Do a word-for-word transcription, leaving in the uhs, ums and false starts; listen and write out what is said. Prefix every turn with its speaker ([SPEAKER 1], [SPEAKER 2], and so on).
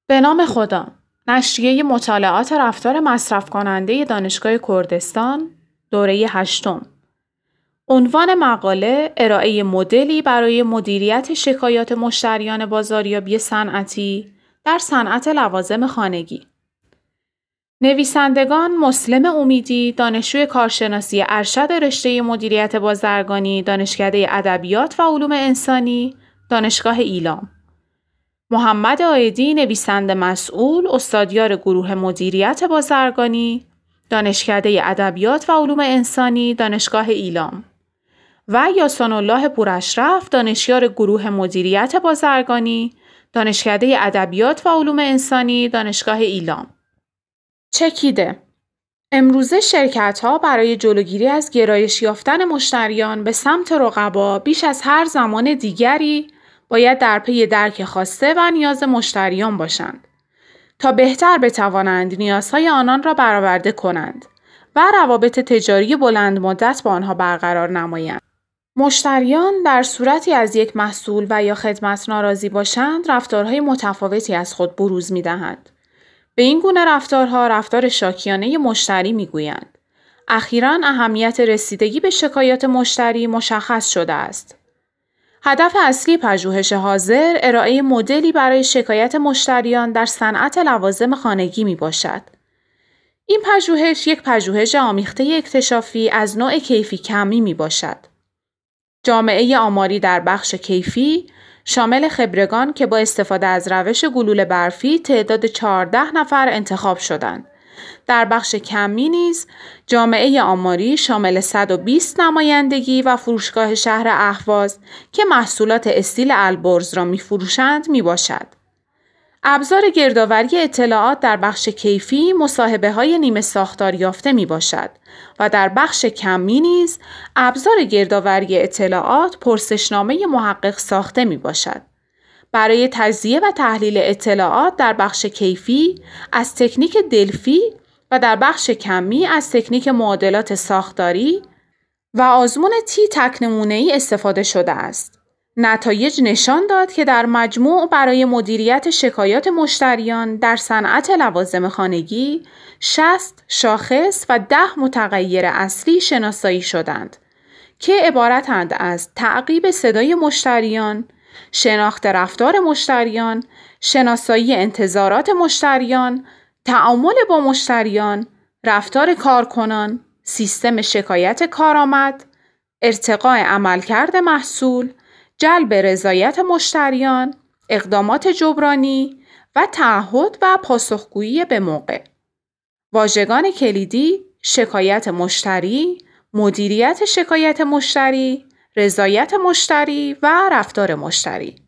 [SPEAKER 1] به نام خدا. نشریه مطالعات رفتار مصرف کننده دانشگاه کردستان، دوره هشتم. عنوان مقاله ارائه مدلی برای مدیریت شکایات مشتریان بازاریابی صنعتی در صنعت لوازم خانگی. نویسندگان مسلم امیدی، دانشجوی کارشناسی ارشد رشته مدیریت بازرگانی، دانشکده ادبیات و علوم انسانی، دانشگاه ایلام. محمد عایدی، نویسنده مسئول، استادیار گروه مدیریت بازرگانی، دانشکده ادبیات و علوم انسانی، دانشگاه ایلام. و یاسان الله پوراشرف، دانشیار گروه مدیریت بازرگانی، دانشکده ادبیات و علوم انسانی، دانشگاه ایلام. چکیده: امروزه شرکت‌ها برای جلوگیری از گرایش یافتن مشتریان به سمت رقبا بیش از هر زمان دیگری باید در پی درک خواسته و نیاز مشتریان باشند تا بهتر بتوانند نیازهای آنان را برآورده کنند و روابط تجاری بلند مدت با آنها برقرار نمایند. مشتریان در صورتی از یک محصول و یا خدمت ناراضی باشند، رفتارهای متفاوتی از خود بروز می‌دهند. به این گونه رفتارها رفتار شاکیانه مشتری می‌گویند. اخیراً اهمیت رسیدگی به شکایات مشتری مشخص شده است. هدف اصلی پژوهش حاضر ارائه مدلی برای شکایت مشتریان در صنعت لوازم خانگی می باشد. این پژوهش یک پژوهش آمیخته اکتشافی از نوع کیفی کمی می باشد. جامعه آماری در بخش کیفی شامل خبرگان که با استفاده از روش گلوله برفی تعداد چهارده نفر انتخاب شدند. در بخش کمی نیز جامعه آماری شامل صد و بیست نمایندگی و فروشگاه شهر اهواز که محصولات استیل البرز را می فروشند می باشد. ابزار گردآوری اطلاعات در بخش کیفی مصاحبه های نیمه ساختار یافته می باشد و در بخش کمی نیز ابزار گردآوری اطلاعات پرسشنامه محقق ساخته می باشد. برای تجزیه و تحلیل اطلاعات در بخش کیفی از تکنیک دلفی و در بخش کمی از تکنیک معادلات ساختاری و آزمون تی تک نمونه‌ای استفاده شده است. نتایج نشان داد که در مجموع برای مدیریت شکایات مشتریان در صنعت لوازم خانگی شصت شاخص و ده متغیر اصلی شناسایی شدند که عبارتند از تعقیب صدای مشتریان، شناخت رفتار مشتریان، شناسایی انتظارات مشتریان، تعامل با مشتریان، رفتار کارکنان، سیستم شکایت کارآمد، ارتقاء عملکرد محصول، جلب رضایت مشتریان، اقدامات جبرانی و تعهد و پاسخگویی به موقع. واژگان کلیدی: شکایت مشتری، مدیریت شکایت مشتری، رضایت مشتری و رفتار مشتری.